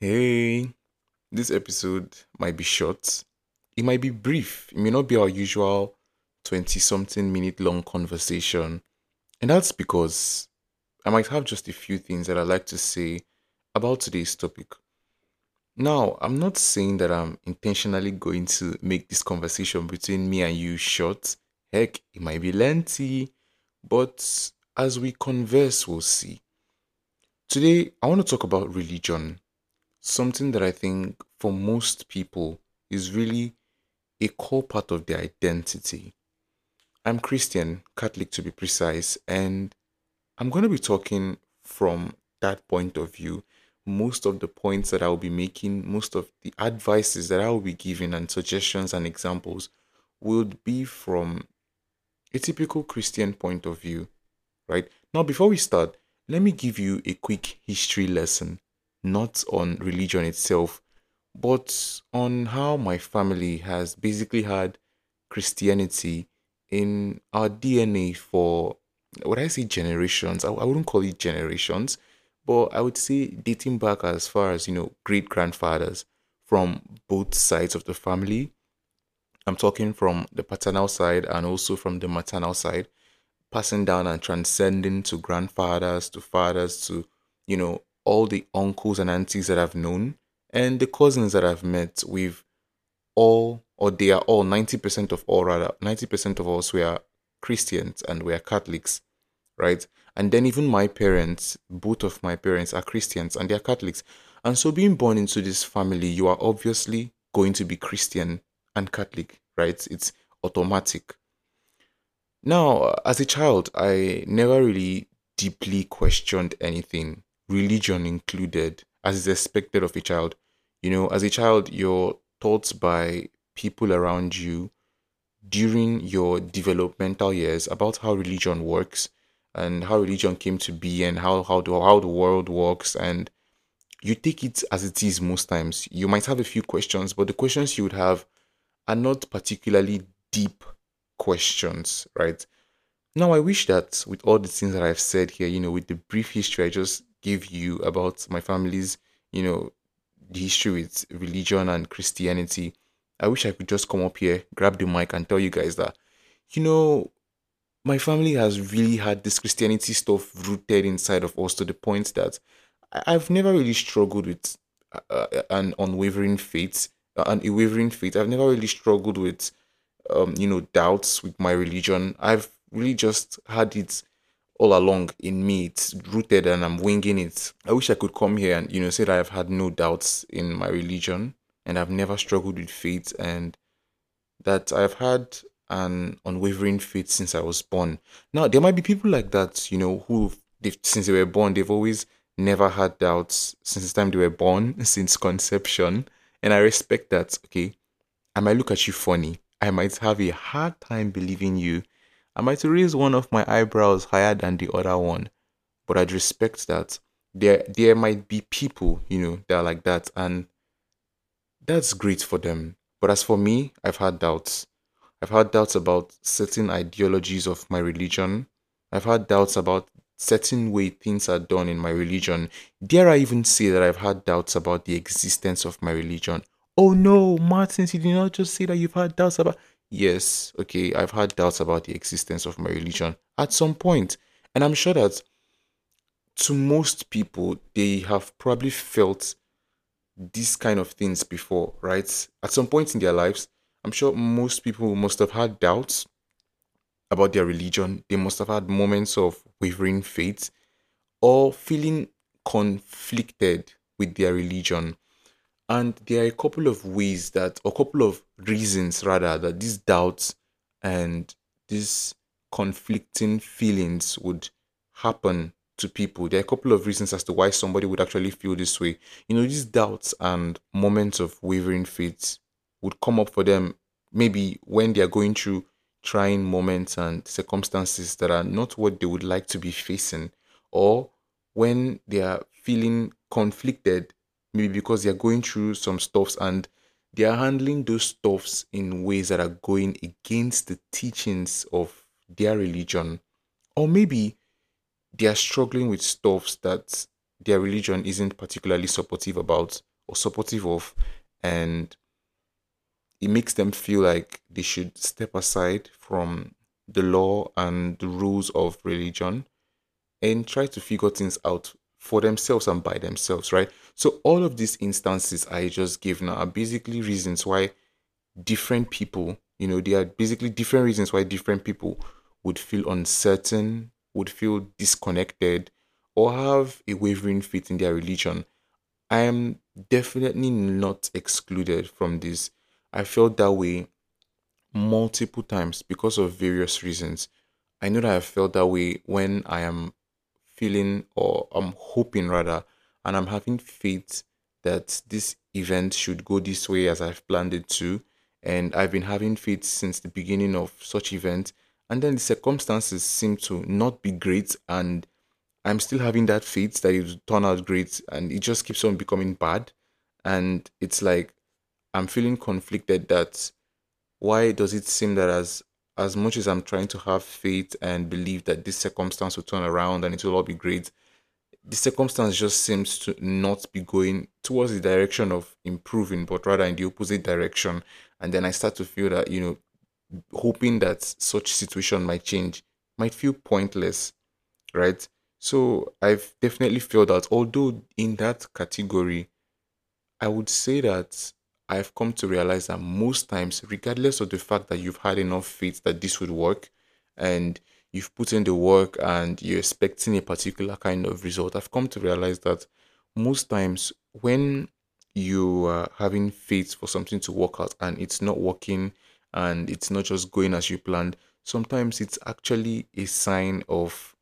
Hey, this episode might be short. It might be brief. It may not be our usual 20 something minute long conversation. And that's because I might have just a few things that I'd like to say about today's topic. Now, I'm not saying that I'm intentionally going to make this conversation between me and you short. Heck, it might be lengthy, but as we converse, we'll see. Today, I want to talk about religion, something that I think for most people is really a core part of their identity. I'm Christian, Catholic to be precise, and I'm going to be talking from that point of view. Most of the points that I'll be making, most of the advices that I'll be giving, and suggestions and examples would be from a typical Christian point of view, right? Now, before we start, let me give you a quick history lesson, not on religion itself, but on how my family has basically had Christianity in our DNA for, would I say generations? I wouldn't call it generations, but I would say dating back as far as, great grandfathers from both sides of the family. I'm talking from the paternal side and also from the maternal side, passing down and transcending to grandfathers, to fathers, to, all the uncles and aunties that I've known and the cousins that I've met. We've all, or they are all, 90% of all, rather, 90% of us, we are Christians and we are Catholics, right? And then even my parents, both of my parents are Christians and they are Catholics. And so being born into this family, you are obviously going to be Christian and Catholic, right? It's automatic. Now, as a child, I never really deeply questioned anything, religion included, as is expected of a child. As a child, you're taught by people around you during your developmental years about how religion works and how religion came to be and how the world works, and you take it as it is most times. You might have a few questions, but the questions you would have are not particularly deep questions, right? Now, I wish that with all the things that I've said here, with the brief history I just gave you about my family's, you know, the history with religion and Christianity, I wish I could just come up here, grab the mic, and tell you guys that, you know, my family has really had this Christianity stuff rooted inside of us to the point that I've never really struggled with an unwavering faith, an unwavering faith. I've never really struggled with doubts with my religion. I've really just had it all along in me. It's rooted and I'm winging it. I wish I could come here and, say that I've had no doubts in my religion and I've never struggled with faith and that I've had an unwavering faith since I was born. Now, there might be people like that, who since they were born, they've always never had doubts since the time they were born, since conception. And I respect that, okay? I might look at you funny. I might have a hard time believing you. I might raise one of my eyebrows higher than the other one. But I'd respect that. There might be people, that are like that, and that's great for them. But as for me, I've had doubts. I've had doubts about certain ideologies of my religion. I've had doubts about certain way things are done in my religion. Dare I even say that I've had doubts about the existence of my religion? Oh no, Martins, you did not just say that you've had doubts about. Yes, okay, I've had doubts about the existence of my religion at some point. And I'm sure that to most people, they have probably felt these kind of things before, right? At some point in their lives, I'm sure most people must have had doubts about their religion. They must have had moments of wavering faith or feeling conflicted with their religion. And there are a couple of ways that, or a couple of reasons rather, that these doubts and these conflicting feelings would happen to people. There are a couple of reasons as to why somebody would actually feel this way. These doubts and moments of wavering faith would come up for them maybe when they are going through trying moments and circumstances that are not what they would like to be facing, or when they are feeling conflicted, maybe because they're going through some stuffs and they are handling those stuffs in ways that are going against the teachings of their religion, or maybe they are struggling with stuffs that their religion isn't particularly supportive about, or supportive of, and it makes them feel like they should step aside from the law and the rules of religion and try to figure things out for themselves and by themselves, right? So all of these instances I just gave now are basically reasons why different people, they are basically different reasons why different people would feel uncertain, would feel disconnected, or have a wavering faith in their religion. I am definitely not excluded from this. I felt that way multiple times because of various reasons. I know that I felt that way when I am feeling, or I'm hoping rather, and I'm having faith that this event should go this way as I've planned it to. And I've been having faith since the beginning of such event. And then the circumstances seem to not be great, and I'm still having that faith that it will turn out great, and it just keeps on becoming bad. And it's like I'm feeling conflicted that why does it seem that as much as I'm trying to have faith and believe that this circumstance will turn around and it will all be great, the circumstance just seems to not be going towards the direction of improving, but rather in the opposite direction. And then I start to feel that, hoping that such situation might change might feel pointless, right? So I've definitely felt that, although in that category, I would say that I've come to realize that most times, regardless of the fact that you've had enough faith that this would work and you've put in the work and you're expecting a particular kind of result, I've come to realize that most times when you are having faith for something to work out and it's not working and it's not just going as you planned, sometimes it's actually a sign of,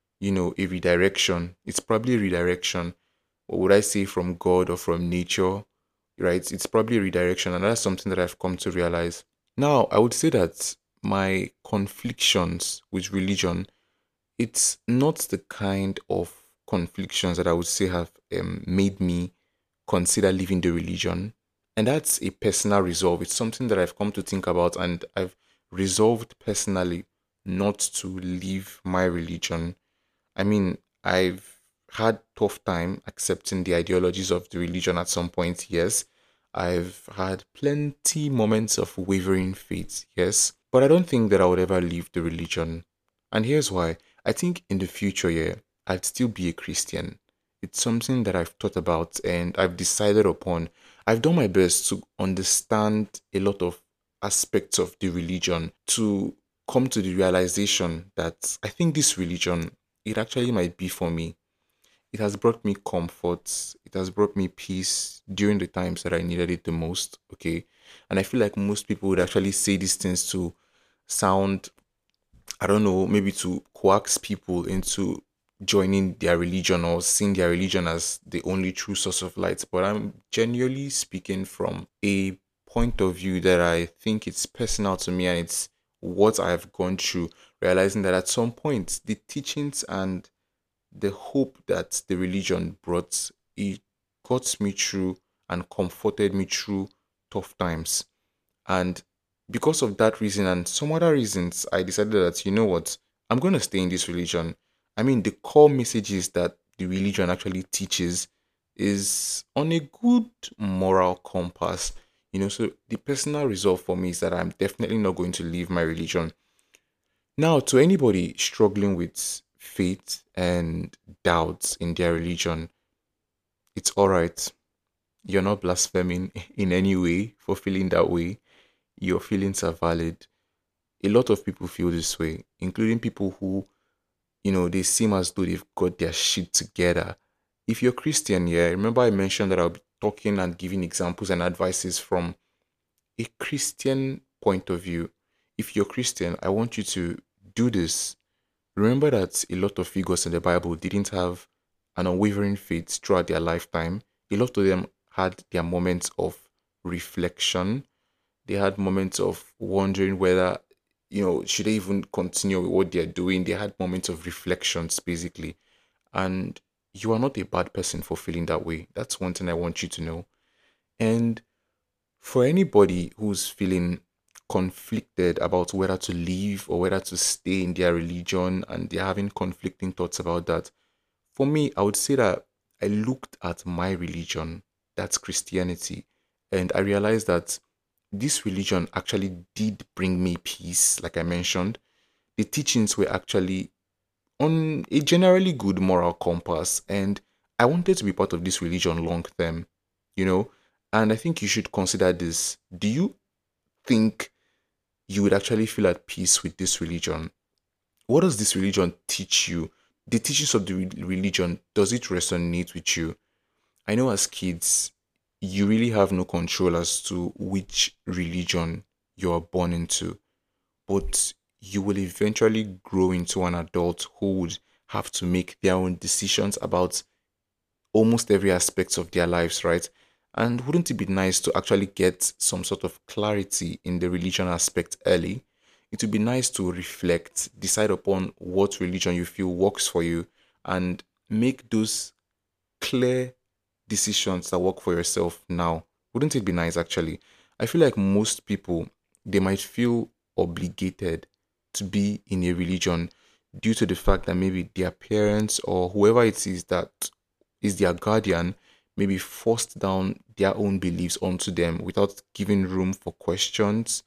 a redirection. It's probably a redirection, or would I say from God or from nature, right? It's probably a redirection, and that's something that I've come to realize. Now, I would say that my conflictions with religion, it's not the kind of conflictions that I would say have made me consider leaving the religion. And that's a personal resolve. It's something that I've come to think about, and I've resolved personally not to leave my religion. I mean, I've had tough time accepting the ideologies of the religion at some point, yes. I've had plenty moments of wavering faith, yes. But I don't think that I would ever leave the religion. And here's why. I think in the future, yeah, I'd still be a Christian. It's something that I've thought about and I've decided upon. I've done my best to understand a lot of aspects of the religion, to come to the realization that I think this religion, it actually might be for me. It has brought me comfort. It has brought me peace during the times that I needed it the most. Okay. And I feel like most people would actually say these things to sound, I don't know, maybe to coax people into joining their religion or seeing their religion as the only true source of light. But I'm genuinely speaking from a point of view that I think it's personal to me and it's what I've gone through, realizing that at some point the teachings and the hope that the religion brought, it got me through and comforted me through tough times. And because of that reason and some other reasons, I decided that, you know what, I'm going to stay in this religion. I mean, the core messages that the religion actually teaches is on a good moral compass. So the personal resolve for me is that I'm definitely not going to leave my religion. Now, to anybody struggling with faith and doubts in their religion, it's all right. You're not blaspheming in any way for feeling that way. Your feelings are valid. A lot of people feel this way, including people who, they seem as though they've got their shit together. If you're Christian, yeah, remember I mentioned that I'll be talking and giving examples and advices from a Christian point of view. If you're Christian, I want you to do this. Remember that a lot of figures in the Bible didn't have an unwavering faith throughout their lifetime. A lot of them had their moments of reflection. They had moments of wondering whether, should they even continue with what they're doing. They had moments of reflections, basically. And you are not a bad person for feeling that way. That's one thing I want you to know. And for anybody who's feeling conflicted about whether to leave or whether to stay in their religion and they're having conflicting thoughts about that, for me, I would say that I looked at my religion that's Christianity. And I realized that this religion actually did bring me peace, like I mentioned. The teachings were actually on a generally good moral compass, and I wanted to be part of this religion long term, you know. And I think you should consider this. Do you think you would actually feel at peace with this religion? What does this religion teach you? The teachings of the religion, does it resonate with you? I know as kids, you really have no control as to which religion you are born into, but you will eventually grow into an adult who would have to make their own decisions about almost every aspect of their lives, right? And wouldn't it be nice to actually get some sort of clarity in the religion aspect early? It would be nice to reflect, decide upon what religion you feel works for you, and make those clear decisions that work for yourself now. Wouldn't it be nice actually? I feel like most people, they might feel obligated to be in a religion due to the fact that maybe their parents or whoever it is that is their guardian maybe forced down their own beliefs onto them without giving room for questions.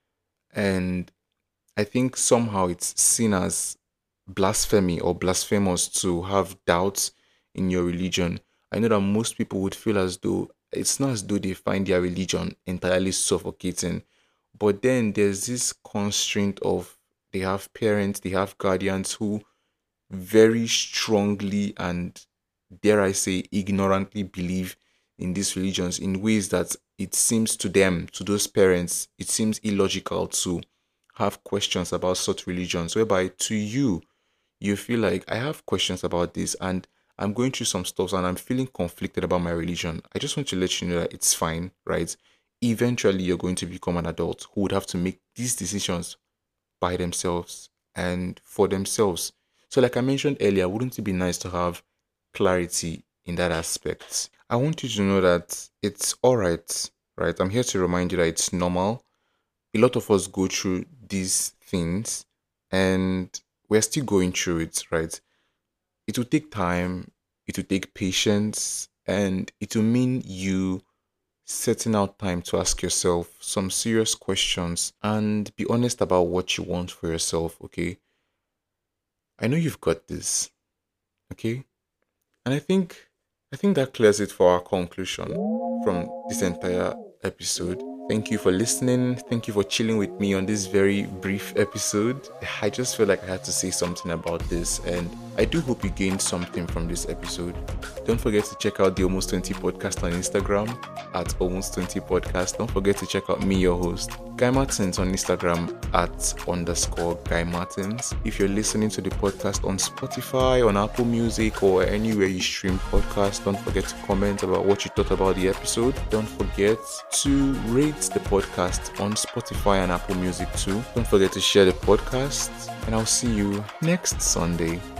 And I think somehow it's seen as blasphemy or blasphemous to have doubts in your religion. I know that most people would feel as though it's not as though they find their religion entirely suffocating, but then there's this constraint of they have parents, they have guardians who very strongly and dare I say ignorantly believe in these religions in ways that it seems to them, to those parents, it seems illogical to have questions about such religions, whereby to you, you feel like I have questions about this and I'm going through some stuff and I'm feeling conflicted about my religion. I just want to let you know that it's fine, right? Eventually, you're going to become an adult who would have to make these decisions by themselves and for themselves. So, like I mentioned earlier, wouldn't it be nice to have clarity in that aspect? I want you to know that it's all right, right? I'm here to remind you that it's normal. A lot of us go through these things and we're still going through it, right? It will take time, it will take patience, and it will mean you setting out time to ask yourself some serious questions and be honest about what you want for yourself, okay? I know you've got this, okay? And I think that clears it for our conclusion from this entire episode. Thank you for listening. Thank you for chilling with me on this very brief episode. I just feel like I had to say something about this, and I do hope you gained something from this episode. Don't forget to check out the Almost 20 podcast on Instagram at Almost 20 podcast. Don't forget to check out me, your host, Guy Martins, on Instagram at _Guy Martins. If you're listening to the podcast on Spotify, on Apple Music, or anywhere you stream podcasts, don't forget to comment about what you thought about the episode. Don't forget to rate the podcast on Spotify and Apple Music too. Don't forget to share the podcast, and I'll see you next Sunday.